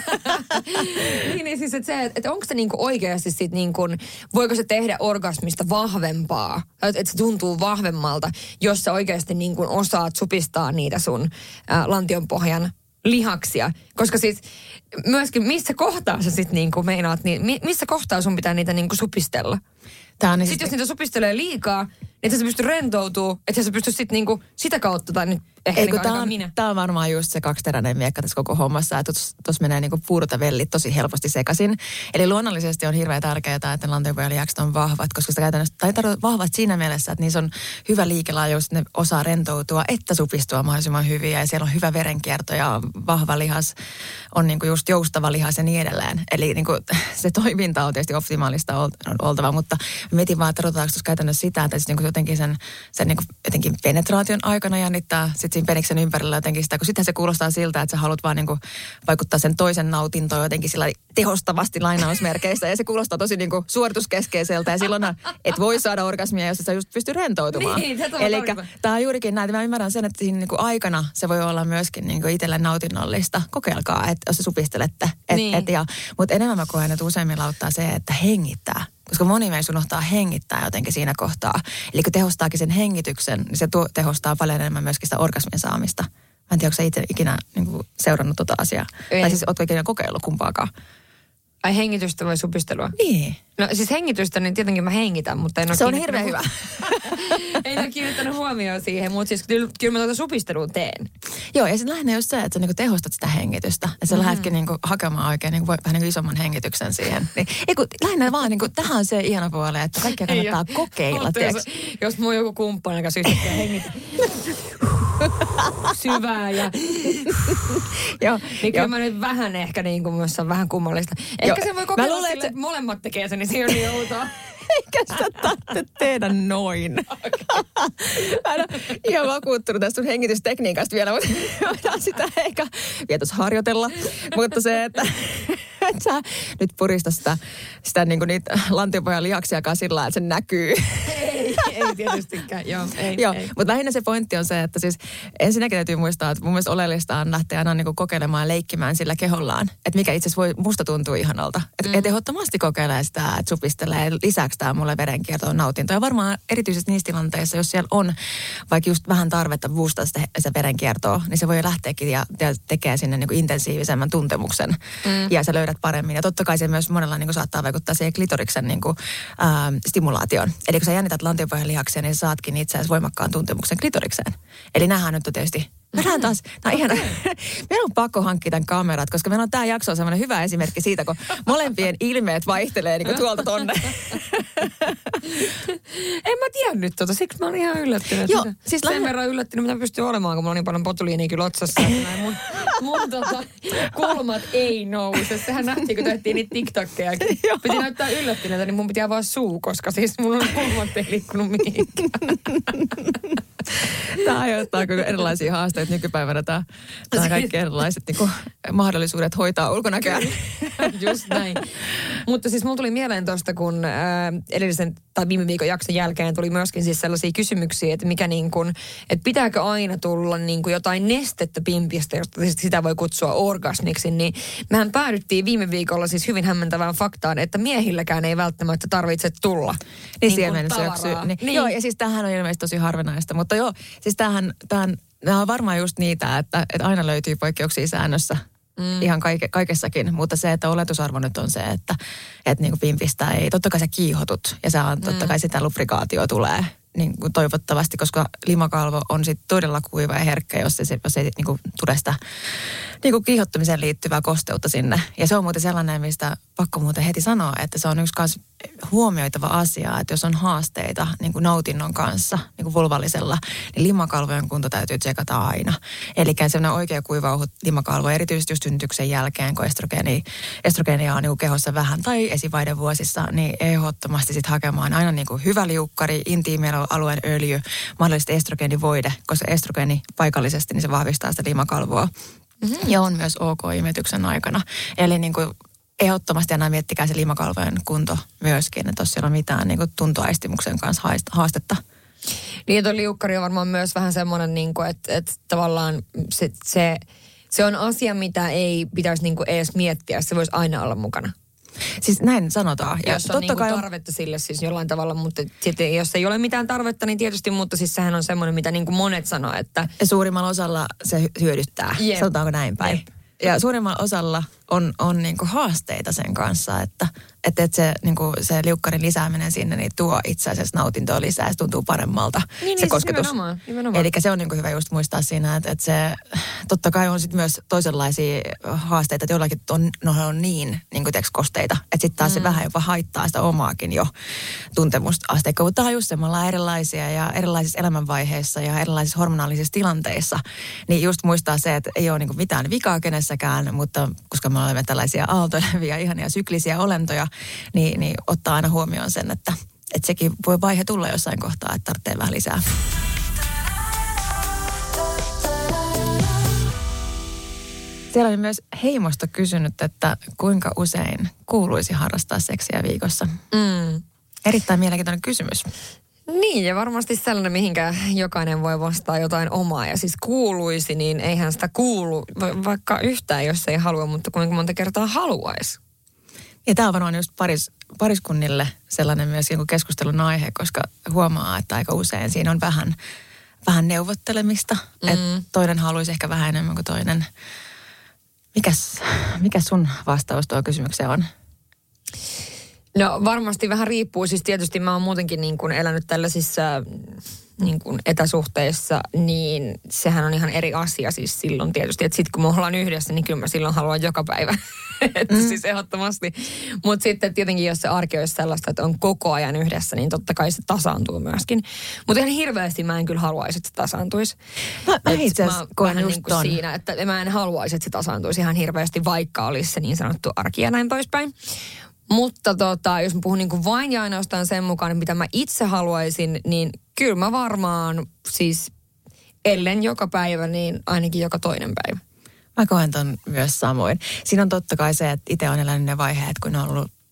niin, niin siis, että se, että onko se niinku oikeasti sit niinku, voiko se tehdä orgasmista vahvempaa? Että et se tuntuu vahvemmalta, jos sä oikeasti niinku osaat supistaa niitä sun ä, lantionpohjan lihaksia. Koska siis myöskin missä kohtaa sä sit niinku meinaat, niin, missä kohtaa sun pitää niitä niinku supistella? Sitten siis jos niitä supistelee liikaa, että sä pystyy rentoutumaan, että sä pystyy sitten niinku sitä kautta, tai nyt ehkä Ei, niinku tää on, minä. Tää on varmaan just se kaksiteräinen miekka tässä koko hommassa, että tuossa menee niinku puurot ja vellit tosi helposti sekaisin. Eli luonnollisesti on hirveän tärkeää, että lantionpohjan lihakset on vahvat, koska sitä käytännössä, tai vahvat siinä mielessä, että niissä on hyvä liikelaajuus, että ne osaa rentoutua, että supistua mahdollisimman hyvin, ja siellä on hyvä verenkierto ja vahva lihas, on niinku just joustava lihas ja niin edelleen. Eli niinku se toiminta on tietysti optimaalista oltava, mutta mietin vaan, että tarvitaanko tuossa käytännössä sitä, että niinku jotenkin sen, sen niinku jotenkin penetraation aikana jännittää sit siinä peniksen ympärillä jotenkin sitä, kun sitähän se kuulostaa siltä, että sä haluat vaan niinku vaikuttaa sen toisen nautintoon jotenkin sillä tehostavasti lainausmerkeissä, ja se kuulostaa tosi niinku suorituskeskeiseltä, ja silloin et voi saada orgasmia, jos sä just pystyy rentoutumaan. Niin, eli tämä on juurikin näin, mä ymmärrän sen, että siinä niinku aikana se voi olla myöskin niinku itselle nautinnollista. Kokeilkaa, että jos sä supistelette. Et, niin. et, ja, mutta enemmän mä koen, että useimmilla auttaa se, että hengittää. Koska moni meistä unohtaa hengittää jotenkin siinä kohtaa. Eli kun tehostaakin sen hengityksen, niin se tuo, tehostaa paljon enemmän myöskin sitä orgasmin saamista. Mä en tiedä, onko sä itse ikinä niin kuin, seurannut tota asiaa. Ei. Tai siis ootko ikinä kokeillut kumpaakaan? Ai hengitystä vai supistelua? Niin. No siis hengitystä, niin tietenkin mä hengitän, mutta en ole se on hirveän hyvä. En ole kiinnittänyt huomioon siihen, mutta siis kyllä, kyllä mä tuota supistelua teen. Joo, ja sitten lähinnä just se, että sä niinku tehostat sitä hengitystä. Ja sä mm-hmm. lähdetkin niinku hakemaan oikein niinku, vähän niinku isomman hengityksen siihen. Niin, ei kun lähinnä vaan, niinku, tähän on se ihana puoli, että kaikkia kannattaa ei, kokeilla. Jos, jos mulla on joku kumppani, joka yhtäkkiä hengittää syvää ja... Joo, niin kyllä mä nyt vähän ehkä niin kuin myös on vähän kummallista. Ehkä joo, se voi kokeilla luulen, sille, että molemmat tekee sen, niin se on niin outoa. Eikä sitä tarvitse tehdä noin. Okay. Mä en ole ihan vakuuttunut tästä sun hengitystekniikasta vielä, mutta voidaan sitä ehkä vietos harjoitella. Mutta se, että, että sä nyt purista sitä, sitä niin kuin niitä lantiopohjan lihaksiakaan sillä lailla, että se näkyy. Ei. ei tietystikään, joo. Ei, joo, ei. mutta lähinnä se pointti on se, että siis ensinnäkin täytyy muistaa, että mun mielestä oleellista on lähteä aina niin kuin kokeilemaan ja leikkimään sillä kehollaan. Että mikä itse asiassa voi musta tuntua ihanalta. Että mm. et ehdottomasti kokeilee sitä, että supistelee, lisäksi tämä mulle verenkiertoon nautinto. Ja varmaan erityisesti niissä tilanteissa, jos siellä on vaikka just vähän tarvetta boostaa sitä, sitä verenkiertoa, niin se voi lähteäkin ja, ja tekee sinne niin kuin intensiivisemmän tuntemuksen. Mm. Ja sä löydät paremmin. Ja totta kai se myös monella niin kuin saattaa vaikuttaa siihen klitoriksen niin kuin, ää, stimulaatioon. Eli kun sä jännität lantiopohjan lihaksia, niin sä saatkin itse asiassa voimakkaan tuntemuksen klitorikseen. Eli nähdään nyt on tietysti. Meillä taas, no ihan, meillä on pakko hankkia tämän kamerat, koska meillä on tämä jakso on sellainen hyvä esimerkki siitä, kun molempien ilmeet vaihtelee niin kuin tuolta tonne. En mä tiedä nyt tota, siksi mä olin ihan yllättynyt. Joo, siis sen lähe... verran yllättynyt, mitä pystyy olemaan, kun mulla on niin paljon botuliinia kyllä otsassa. Mun, mun tota, kulmat ei nouse. Sehän nähtiin, kun tehtiin niitä TikTokkejakin. Piti näyttää yllättyneitä, niin mun piti avaa suu, koska siis mun on kulmat ei liikkunut mihinkään. Tämä aiheuttaa kyllä erilaisia haasteita nykypäivänä. Tämä, tämä kaikki erilaiset niin kuin, mahdollisuudet hoitaa ulkonäköä. Just näin. Mutta siis mulla tuli mieleen tuosta, kun ää, edellisen tai viime viikon jakson jälkeen tuli myöskin siis sellaisia kysymyksiä, että mikä niin kuin, että pitääkö aina tulla niin kuin jotain nestettä pimpistä, josta sitä voi kutsua orgasmiksi, niin mehän päädyttiin viime viikolla siis hyvin hämmentävään faktaan, että miehilläkään ei välttämättä tarvitse tulla niin, niin niin syöksy. Niin. Niin. Joo, ja siis tämähän on ilmeisesti tosi harvinaista, mutta joo, siis tämähän, tämähän nämä on varmaan just niitä, että, että aina löytyy poikkeuksia säännössä. Mm. Ihan kaike, kaikessakin, mutta se, että oletusarvo nyt on se, että, että niin kuin pimpistä ei, totta kai sä kiihotut ja se on, totta kai sitä lubrikaatio tulee niin kuin toivottavasti, koska limakalvo on sitten todella kuiva ja herkkä, jos, se, jos ei niin kuin tule sitä niin kuin kiihottamiseen liittyvää kosteutta sinne. Ja se on muuten sellainen, mistä pakko muuten heti sanoa, että se on yksi kans huomioitava asia, että jos on haasteita niin kuin nautinnon kanssa, niin kuin vulvallisella, niin limakalvojen kunto täytyy tsekata aina. Eli sellainen oikea kuivauhut limakalvo, erityisesti just synnytyksen jälkeen, kun estrogeeni, estrogeenia on niin kuin kehossa vähän tai esivaihevuosissa, niin ehdottomasti sitten hakemaan aina niin kuin hyvä liukkari, intiimien alueen öljy, mahdollisesti estrogeenivoide, koska estrogeeni paikallisesti, niin se vahvistaa sitä limakalvoa. Mm-hmm. Ja on myös ok imetyksen aikana. Eli niin kuin ehdottomasti aina miettikää se limakalvojen kunto myöskin, että jos siellä on mitään niin kuin tuntoaistimuksen kanssa haastetta. Niin, tuo liukkari on varmaan myös vähän semmoinen, niin kuin, että, että tavallaan se, se, se on asia, mitä ei pitäisi niin kuin edes miettiä. Se voisi aina olla mukana. Siis näin sanotaan. Ja jos on totta kai tarvetta sille siis jollain tavalla, mutta sitten jos ei ole mitään tarvetta, niin tietysti, mutta siis sehän on semmoinen, mitä niin kuin monet sanoo, että... Suurimmalla osalla se hyödyttää, Jep. sanotaanko näin päin. Jep. Ja suurimmalla osalla on, on niinku haasteita sen kanssa, että, että, että se, niinku, se liukkarin lisääminen sinne niin tuo itse asiassa nautintoa lisää, se tuntuu paremmalta niin, se niin, kosketus. Nimenomaan, nimenomaan. Eli se on niinku hyvä just muistaa siinä, että, että se totta kai on sitten myös toisenlaisia haasteita, että jollakin on, no, on niin, niin kuin kosteita, että sitten taas mm. se vähän jopa haittaa sitä omaakin jo tuntemusasteikkoa. Mutta tämä on just se, me ollaan erilaisia ja erilaisissa elämänvaiheissa ja erilaisissa hormonaalisissa tilanteissa, niin just muistaa se, että ei ole niinku mitään vikaa kenessäkään, mutta koska me olemme tällaisia aaltoilevia, ihania syklisiä olentoja, niin, niin ottaa aina huomioon sen, että, että sekin voi vaihe tulla jossain kohtaa, että tarvitsee vähän lisää. Siellä oli myös heimosta kysynyt, että kuinka usein kuuluisi harrastaa seksiä viikossa. Mm. Erittäin mielenkiintoinen kysymys. Niin, ja varmasti sellainen, mihinkä jokainen voi vastaa jotain omaa. Ja siis kuuluisi, niin eihän sitä kuulu vaikka yhtään, jos ei halua, mutta kuinka monta kertaa haluaisi. Ja tämä on varmaan just paris, pariskunnille sellainen myös keskustelun aihe, koska huomaa, että aika usein siinä on vähän, vähän neuvottelemista. Mm. Että toinen haluaisi ehkä vähän enemmän kuin toinen. Mikäs, mikäs sun vastaus tuo kysymykseen on? No varmasti vähän riippuu. Siis tietysti mä oon muutenkin niin kuin elänyt tällaisissa niin kuin etäsuhteissa, niin sehän on ihan eri asia siis silloin tietysti. Että sitten kun me ollaan yhdessä, niin kyllä mä silloin haluan joka päivä. Että mm. siis ehdottomasti. Mutta sitten tietenkin, jos se arki olisi sellaista, että on koko ajan yhdessä, niin totta kai se tasaantuu myöskin. Mutta ihan hirveästi mä en kyllä haluaisi, että se tasaantuisi. Mä, mä itse asiassa koen just niin kuin siinä, että mä en haluaisi, että se tasaantuisi ihan hirveästi, vaikka olisi se niin sanottu arki ja näin poispäin. Mutta tota, jos mä puhun niin kuin vain ja ainoastaan sen mukaan, mitä mä itse haluaisin, niin kyllä mä varmaan siis ellen joka päivä, niin ainakin joka toinen päivä. Mä koen ton myös samoin. Siinä on totta kai se, että itse on elänyt ne vaiheet, kun on ollut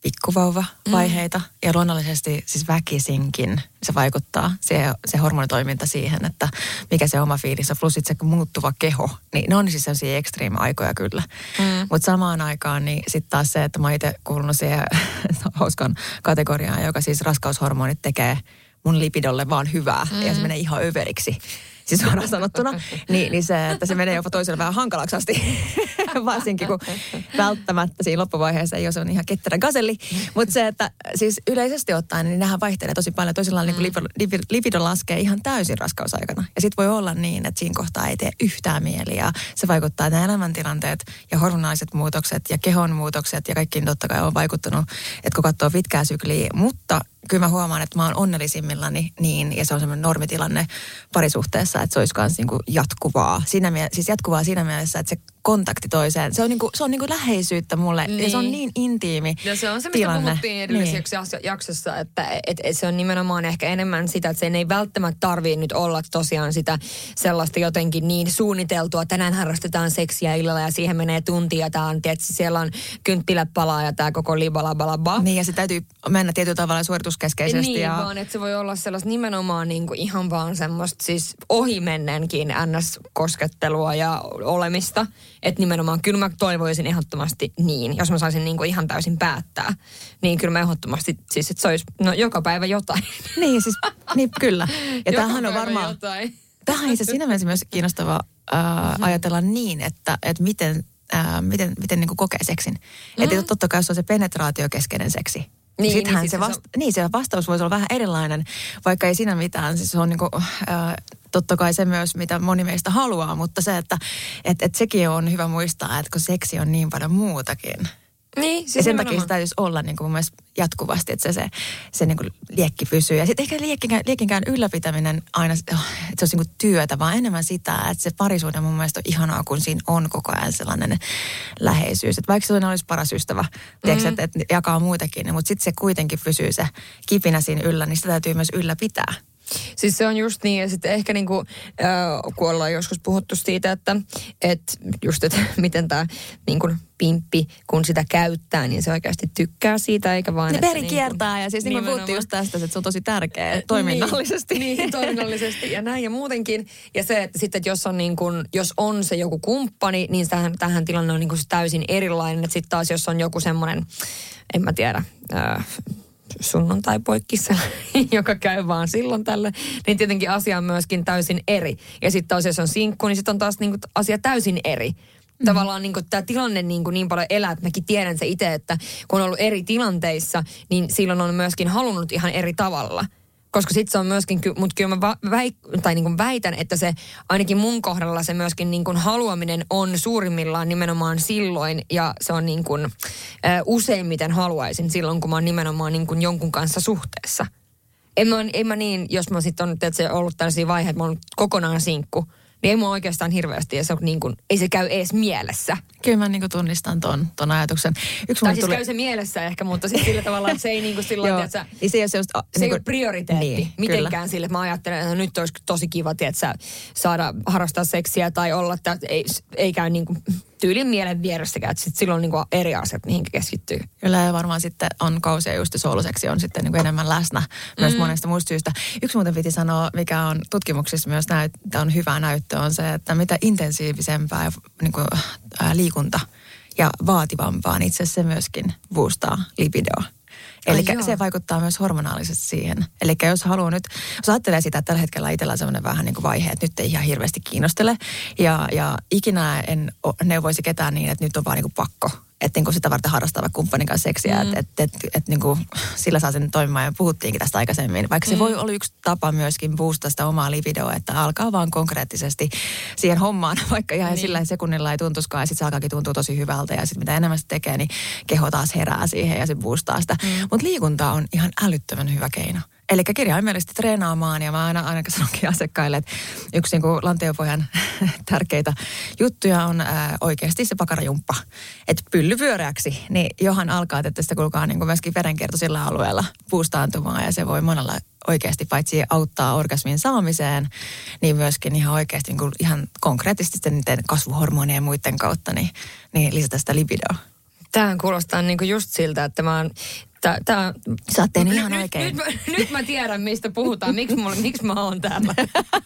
pikkuvauvavaiheita. Mm. Ja luonnollisesti siis väkisinkin se vaikuttaa, se, se hormonitoiminta siihen, että mikä se oma fiilis on. Plus se muuttuva keho, niin ne on siis sellaisia extreme-aikoja kyllä. Mm. Mutta samaan aikaan niin sitten taas se, että mä oon itse kuulunut siihen hauskan kategoriaan, joka siis raskaushormonit tekee mun lipidolle vaan hyvää mm. ja se menee ihan överiksi. Siis suoraan sanottuna, niin, niin se, että se menee jopa toiselle vähän hankalaksi asti, varsinkin kun välttämättä siinä loppuvaiheessa ei ole, se on ihan ketterä gaselli. Mutta se, että siis yleisesti ottaen, niin nehän vaihtelee tosi paljon. Toisella mm. niin lipido, lipido laskee ihan täysin raskausaikana. Ja sitten voi olla niin, että siinä kohtaa ei tee yhtään mieli. Ja se vaikuttaa, että nämä elämäntilanteet ja hormonaaliset muutokset ja kehon muutokset ja kaikkiin totta kai on vaikuttanut, että kun katsoo pitkää sykliä. Mutta kyllä mä huomaan, että mä oon onnellisimmillani niin, ja se on semmoinen normitilanne parisuhteessa, että se olisi myös niinku jatkuvaa. Siinä mie- siis jatkuvaa siinä mielessä, että se kontakti toiseen, se on niinku, se on niinku läheisyyttä mulle, niin. Ja se on niin intiimi ja se on se, mistä tilanne. Puhuttiin edellisessä niin. jaksossa, että et, et se on nimenomaan ehkä enemmän sitä, että sen ei välttämättä tarvii nyt olla tosiaan sitä sellaista jotenkin niin suunniteltua, tänään harrastetaan seksiä illalla ja siihen menee tunti ja tää on, tietysti siellä on kynttilät palaa ja tää koko libalabalaba. Niin ja se täytyy mennä tietyllä tavalla suorituskeskeisesti. Niin ja vaan, että se voi olla sellaista nimenomaan niinku ihan vaan semmoista siis ohimennenkin N S-koskettelua ja olemista. Että nimenomaan kyllä mä toivoisin ehdottomasti niin, jos mä saisin niinku ihan täysin päättää. Niin kyllä mä ehdottomasti siis, että se olisi no, joka päivä jotain. Niin siis, niin kyllä. Ja joka tämähän on varmaan, jotain. tämähän on siinä mielessä myös kiinnostavaa äh, ajatella niin, että, että miten, äh, miten, miten niinku kokee seksin. Mm-hmm. Että totta kai se on se penetraatiokeskeinen seksi. Niin, Sittenhän niin, sit se, vasta- se on... niin, se vastaus voisi olla vähän erilainen, vaikka ei siinä mitään. Siis se on niinku, äh, totta kai se myös, mitä moni meistä haluaa, mutta se, että et, et sekin on hyvä muistaa, että kun seksi on niin paljon muutakin. Niin, siis ja sen takia se täytyisi olla niin kuin mun mielestä jatkuvasti, että se, se, se niin kuin liekki pysyy. Ja sitten ehkä liekinkään, liekinkään ylläpitäminen aina, että se olisi niin kuin työtä, vaan enemmän sitä, että se parisuhde mun mielestä on ihanaa, kun siinä on koko ajan sellainen läheisyys. Että vaikka se olisi paras ystävä, mm-hmm. tiedätkö, että, että jakaa muitakin, mutta sitten se kuitenkin pysyy se kipinä siinä yllä, niin sitä täytyy myös ylläpitää. Siis se on just niin, ja sitten ehkä niin kuin, äh, kun ollaan joskus puhuttu siitä, että et just, että miten tämä niin kuin pimppi, kun sitä käyttää, niin se oikeasti tykkää siitä, eikä vaan... Ne että peri niin kiertää, ja siis niin kuin puhuttiin just tästä, että se on tosi tärkeä toiminnallisesti. Niin, niin, toiminnallisesti ja näin ja muutenkin. Ja se, että sitten, että jos on, niin kuin, jos on se joku kumppani, niin tähän, tähän tilanne on niin kuin täysin erilainen. Että sitten taas, jos on joku semmoinen, en mä tiedä... Äh, sunnuntai-poikkissa, joka käy vaan silloin tälle, niin tietenkin asia on myöskin täysin eri. Ja sitten taas, jos on sinkku, niin sitten on taas niinku asia täysin eri. Mm. Tavallaan niinku tämä tilanne niinku niin paljon elää, että mäkin tiedän se itse, että kun on ollut eri tilanteissa, niin silloin on myöskin halunnut ihan eri tavalla. Koska sitten se on myöskin, mutta kyllä mä väik, tai niin kuin väitän, että se ainakin mun kohdalla se myöskin niin kuin haluaminen on suurimmillaan nimenomaan silloin. Ja se on niin kuin, ä, useimmiten haluaisin silloin, kun mä oon nimenomaan niin kuin jonkun kanssa suhteessa. En mä, en mä niin, jos mä sitten on tietysti ollut tällaisia vaiheita, että mä oon kokonaan sinkku. Niin ei mua oikeastaan hirveästi, ja se on niin kuin, ei se käy edes mielessä. Kyllä mä niin kuin tunnistan ton, ton ajatuksen. Yksi tai siis tuli... käy se mielessä ehkä, mutta siis sillä tavalla, että se ei niin kuin silloin, että sä, se, ei, se, just, se niin kuin... ei ole prioriteetti niin, mitenkään kyllä. Sille, että mä ajattelen, että nyt olisi tosi kiva, tiedätkö, saada harrastaa seksiä tai olla, että ei, ei käy niin kuin tyylin mielen vieressäkään, että sit silloin on niin kuin eri asiat, mihinkä keskittyy. Kyllä ja varmaan sitten on kausia just sooloseksi on sitten niin kuin enemmän läsnä myös mm. monesta muusta syystä. Yksi muuten piti sanoa, mikä on tutkimuksissa myös näyttö, on hyvä näyttö, on se, että mitä intensiivisempää niin kuin, ää, liikunta ja vaativampaa, niin itse asiassa se myöskin boostaa lipidoa. Eli se vaikuttaa myös hormonaalisesti siihen. Eli jos haluaa nyt, jos ajattelee sitä, että tällä hetkellä itsellä on sellainen vähän niin kuin vaihe, että nyt ei ihan hirveästi kiinnostele. Ja, ja ikinä en neuvoisi ketään niin, että nyt on vaan niin kuin pakko. Että niin kuin sitä varten harrastaa vaikka kumppanin kanssa seksiä, mm. että et, et, et, niin kuin sillä saa sen toimimaan ja puhuttiinkin tästä aikaisemmin. Vaikka se mm. voi olla yksi tapa myöskin boostaa sitä omaa libidoa, että alkaa vaan konkreettisesti siihen hommaan, vaikka ihan niin. Sillä sekunnilla ei tuntuskaan ja sitten se alkaakin tuntua tosi hyvältä ja sitten mitä enemmän se tekee, niin keho taas herää siihen ja se boostaa sitä. Mm. Mutta liikunta on ihan älyttömän hyvä keino. Eli kirjaimellisesti treenaamaan ja mä aina aina sanonkin asiakkaille, että yksi niin kuin lantiopohjan tärkeitä juttuja on ää, oikeasti se pakarajumppa. Että pylly pyöreäksi, niin johan alkaa, että sitä kulkaa niin kuin myöskin verenkierto sillä alueella puustaantumaan ja se voi monella oikeasti paitsi auttaa orgasmin saamiseen, niin myöskin ihan oikeasti niin kuin ihan konkreettisesti niiden kasvuhormonien ja muiden kautta niin, niin lisätä sitä libidoa. Tämähän kuulostaa niinku just siltä, että mä oon... Tää, tää, Sä oot tehnyt ihan nyt, oikein. Nyt, nyt, nyt mä tiedän, mistä puhutaan. Miksi, mulla, miksi mä oon täällä?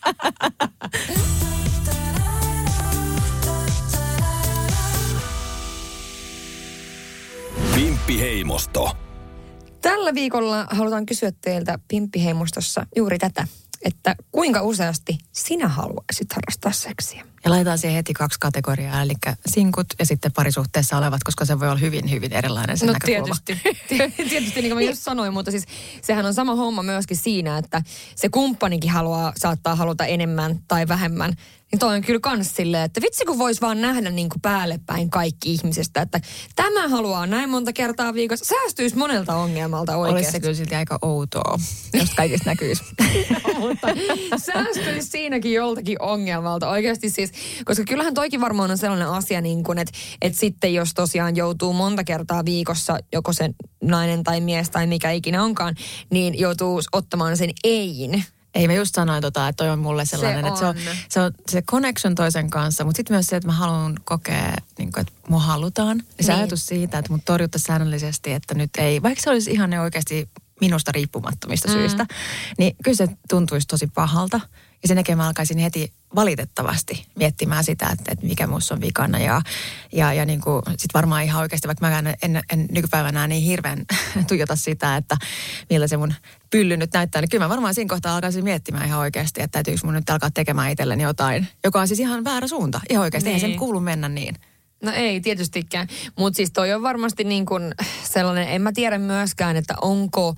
Pimppiheimosto. Tällä viikolla halutaan kysyä teiltä Pimppiheimostossa juuri tätä, että kuinka useasti sinä haluaisit harrastaa seksiä? Ja laitetaan siihen heti kaksi kategoriaa, eli sinkut ja sitten parisuhteessa olevat, koska se voi olla hyvin, hyvin erilainen sen no, näkökulma. tietysti. Tietysti, niin kuin mä just sanoin, mutta siis sehän on sama homma myöskin siinä, että se kumppanikin haluaa, saattaa haluta enemmän tai vähemmän. Niin toi on kyllä kans silleen, että vitsi kun vois vaan nähdä niin kuin päälle päin kaikki ihmisestä, että tämä haluaa näin monta kertaa viikossa. Säästyisi monelta ongelmalta oikeasti. Olisi se kyllä silti aika outoa, jos kaikista näkyisi. No, mutta säästyisi siinäkin joltakin ongelmalta oikeasti siis, koska kyllähän toikin varmaan on sellainen asia niin kuin, että, että sitten jos tosiaan joutuu monta kertaa viikossa, joko se nainen tai mies tai mikä ikinä onkaan, niin joutuu ottamaan sen ein. Ei, mä just sanoin, tota, että toi on mulle sellainen, se että se on, se on se connection toisen kanssa, mutta sitten myös se, että mä haluan kokea, niin kuin, että mua halutaan. Ja se niin. Ajatus siitä, että mut torjuttaisiin säännöllisesti, että nyt ei, vaikka se olisi ihan ne oikeasti minusta riippumattomista mm. syistä, niin kyllä se tuntuisi tosi pahalta. Ja sen jälkeen mä alkaisin heti valitettavasti miettimään sitä, että, että mikä musta on vikana. Ja, ja, ja niin kuin, sit varmaan ihan oikeasti, vaikka mä en, en, en nykypäivänä niin hirveän tuijota sitä, että miltä se mun pylly nyt näyttää. Niin kyllä mä varmaan siinä kohtaa alkaisin miettimään ihan oikeasti, että täytyykö mun nyt alkaa tekemään itselleni jotain, joka on siis ihan väärä suunta. Ihan oikeasti, niin. Eihän sen kuulu mennä niin. No ei tietystikään, mutta siis toi on varmasti niin kuin sellainen, en mä tiedä myöskään, että onko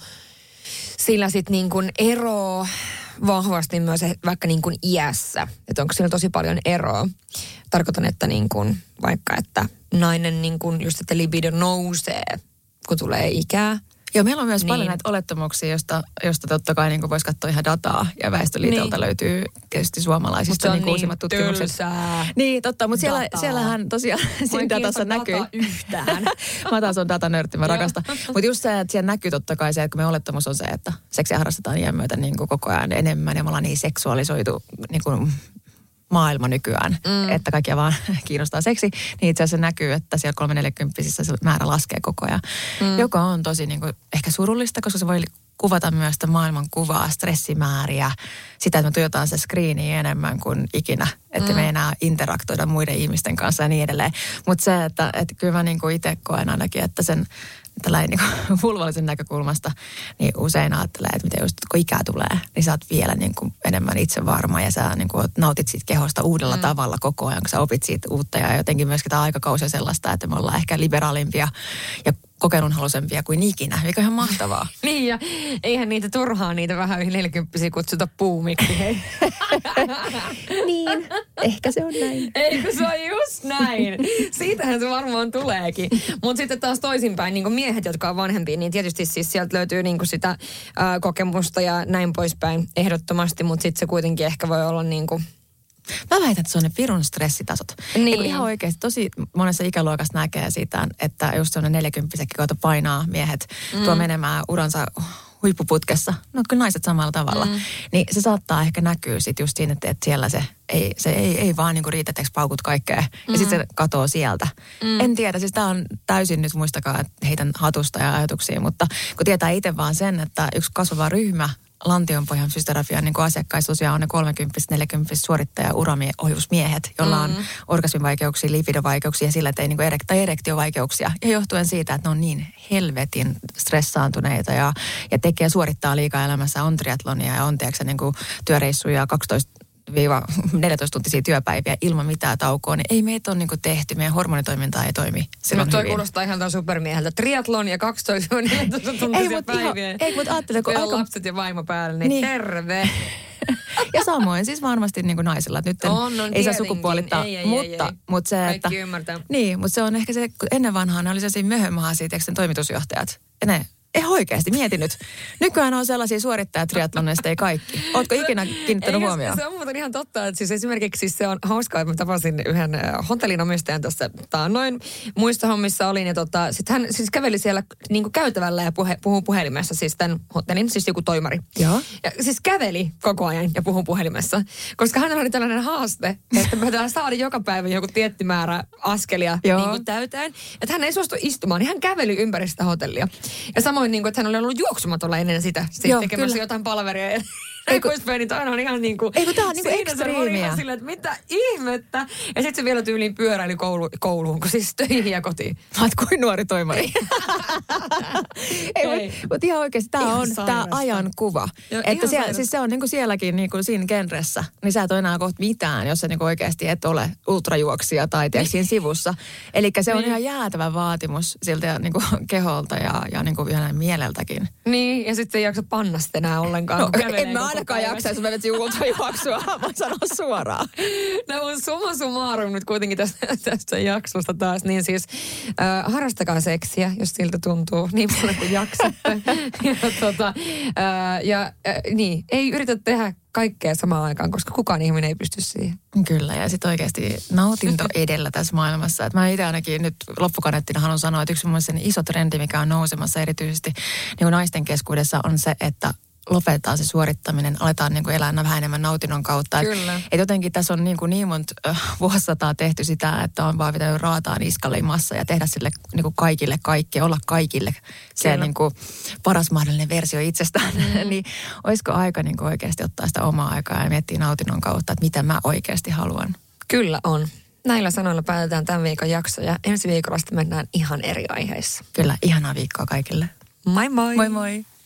sillä sitten niin kuin eroa vahvasti myös vaikka niin kuin iässä. Että onko sillä tosi paljon eroa. Tarkoitan, että niin kuin vaikka, että nainen niin kuin just, että libido nousee, kun tulee ikää. Joo, meillä on myös niin. paljon näitä olettamuksia, josta, josta totta kai niin voisi katsoa ihan dataa. Ja Väestöliitolta niin. löytyy tietysti suomalaisista niin uusimmat niin tutkimukset. Tylsää. Niin, totta, mutta siellä, siellähän tosiaan siinä datassa näkyy. Data yhtään. Mä taas on datanörtti, mä rakastan. Mutta just se, että siellä näkyy totta kai se, että kun me olettamus on se, että seksiä harrastetaan iän myötä niin kuin koko ajan enemmän. Ja me ollaan niin seksuaalisoitu niin kuin maailma nykyään, mm. että kaikkia vaan kiinnostaa seksi, niin itse asiassa näkyy, että siellä kolme neljäkymppisissä se määrä laskee koko ajan, mm. joka on tosi niin kuin, ehkä surullista, koska se voi kuvata myös sitä maailman kuvaa, stressimääriä, sitä, että me tuijotaan se screeniä enemmän kuin ikinä, että mm. me ei enää interaktoida muiden ihmisten kanssa ja niin edelleen. Mutta se, että, että kyllä mä niin kuin itse koen ainakin, että sen tällainen niin vulvallisen näkökulmasta, niin usein ajattelee, että miten just kun ikää tulee, niin sä oot vielä niin kuin enemmän itsevarma ja sä niin kuin nautit siitä kehosta uudella mm. tavalla koko ajan, kun sä opit siitä uutta ja jotenkin myöskin tämä aikakausi on sellaista, että me ollaan ehkä liberaalimpia ja kokeilunhaluisempia kuin ikinä, mikä on ihan mahtavaa. Niin ja eihän niitä turhaan niitä vähän yli neljäkymppisiä kutsuta puumiksi, hei. Niin, ehkä se on näin. Eikö se on just näin. Siitähän se varmaan tuleekin. Mutta sitten taas toisinpäin, niin kuin miehet, jotka on vanhempia, niin tietysti siis sieltä löytyy niin kuin sitä ää, kokemusta ja näin poispäin ehdottomasti, mutta sitten se kuitenkin ehkä voi olla niin kuin mä väitän, että se on ne pirun stressitasot. Niin. Ihan oikeasti tosi monessa ikäluokassa näkee siitä, että just sellainen neljäkymppisekin kautta painaa miehet mm. tuo menemään uransa huippuputkessa. No kyllä naiset samalla tavalla. Mm. Niin se saattaa ehkä näkyä sitten just siinä, että, että siellä se ei, se ei, ei vaan niinku riitä, että paukut kaikkea. Mm. Ja sitten se katoo sieltä. Mm. En tiedä, siis tämä on täysin nyt muistakaa, että heitän hatusta ja ajatuksia, mutta kun tietää itse vaan sen, että yksi kasvava ryhmä lantionpohjan fysioterapian niin asiakkaissa tosiaan on ne kolmekymppiset, neljäkymppiset suorittaja uraohjusmiehet, joilla on mm. orgasmivaikeuksia, lipidovaikeuksia ja sillä, että ei niin erek- tai erektiovaikeuksia. Ja johtuen siitä, että ne on niin helvetin stressaantuneita ja, ja tekee suorittaa liikaa elämässä, on triathlonia ja on tiedätkö, niin kuin työreissuja kaksitoista neljätoista tuntisia työpäiviä ilman mitään taukoa, niin ei meitä ole niin kuin tehty. Meidän hormonitoiminta ei toimi silloin no, toi hyvin. Kuulostaa ihan tämän supermieheltä. Triathlon ja kaksitoista neljätoista tuntisia ei, mutta päiviä. Ihan, ei, mutta ajattele, kun aika lapset ja vaimo päällä, niin, niin. Terve. Ja samoin siis varmasti niin kuin naisilla. Nyt en, on, on, ei saa sukupuolittaa, ei, ei, mutta, ei, ei. mutta se, kaikki että ymmärtää. Niin, mutta se on ehkä se, kun ennen vanhaa ne oli sellaisia möhömahaisia teksten toimitusjohtajat. Ja ne ei oikeasti, mieti nyt. Nykyään on sellaisia suorittajia triathlonista, ei kaikki. Ootko ikinä kiinnittänyt huomioon? Se on muuten ihan totta, että siis esimerkiksi se on hauskaa, että mä tapasin yhden hotellin omistajan tuossa taannoin muistohommissa olin. Ja tota, sitten hän siis käveli siellä niin kuin käytävällä ja puhe, puhui puhelimessa, siis tämän hotellin, siis joku toimari. Joo. Ja siis käveli koko ajan ja puhui puhelimessa, koska hänellä oli tällainen haaste, että me pitää saada joka päivä joku tietty määrä askelia niin kuin täyteen. Että hän ei suostu istumaan, niin hän käveli ympäri sitä hotellia. Ja samoin, niin kuin, että hän oli ollut juoksumatolla ennen sitä, siis tekemässä kyllä. jotain palveria. Ja ei kun niin toi on ihan niin kuin... Ei kun tää on niin kuin ekstriimiä. Silleen, että mitä ihmettä. Ja sitten se vielä tyyliin pyöräili koulu, kouluun, kun siis töihin ja kotiin. Mä oot kuin nuori toimari. ei, ei. Mutta mut ihan oikeasti tää ihan on tää ajan kuva. Jo, että siellä, siis se on niin kuin sielläkin niin kuin siinä genressä, niin sä et ole enää kohta mitään, jos sä niin kuin oikeasti et ole ultrajuoksija tai tiedätkö siinä sivussa. Eli se on niin. ihan jäätävä vaatimus siltä niin kuin keholta ja, ja niin kuin vielä mieleltäkin. Niin, ja sitten ei jaksa panna sitä enää ollenkaan. No, en mä ainakaan jaksa, jos mä vetsin ultrajuoksua, mä sanon suoraan. No mun summa summarum nyt kuitenkin tästä, tästä jaksosta taas, niin siis äh, harrastakaa seksiä, jos siltä tuntuu niin paljon kuin jaksatte. ja tota, äh, ja äh, niin, ei yritä tehdä kaikkea samaan aikaan, koska kukaan ihminen ei pysty siihen. Kyllä, ja sitten oikeasti nautinto edellä tässä maailmassa. Et mä itse ainakin nyt loppukaneettina haluan sanoa, että yksi mun mielestä iso trendi, mikä on nousemassa erityisesti niin kuin naisten keskuudessa, on se, että lopetetaan se suorittaminen, aletaan niin kuin elää vähän enemmän nautinnon kautta. Kyllä. Et, et jotenkin tässä on niin, kuin niin monta äh, vuosisataa tehty sitä, että on vaan pitänyt raataa niskalle massa ja tehdä sille niin kuin kaikille kaikkea, olla kaikille se niin kuin paras mahdollinen versio itsestään. Mm. niin olisiko aika niin kuin oikeasti ottaa sitä omaa aikaa ja miettiä nautinnon kautta, että mitä mä oikeasti haluan. Kyllä on. Näillä sanoilla päätetään tämän viikon jakso ja ensi viikolla sitten mennään ihan eri aiheissa. Kyllä, ihanaa viikkoa kaikille. Moi moi! Moi moi!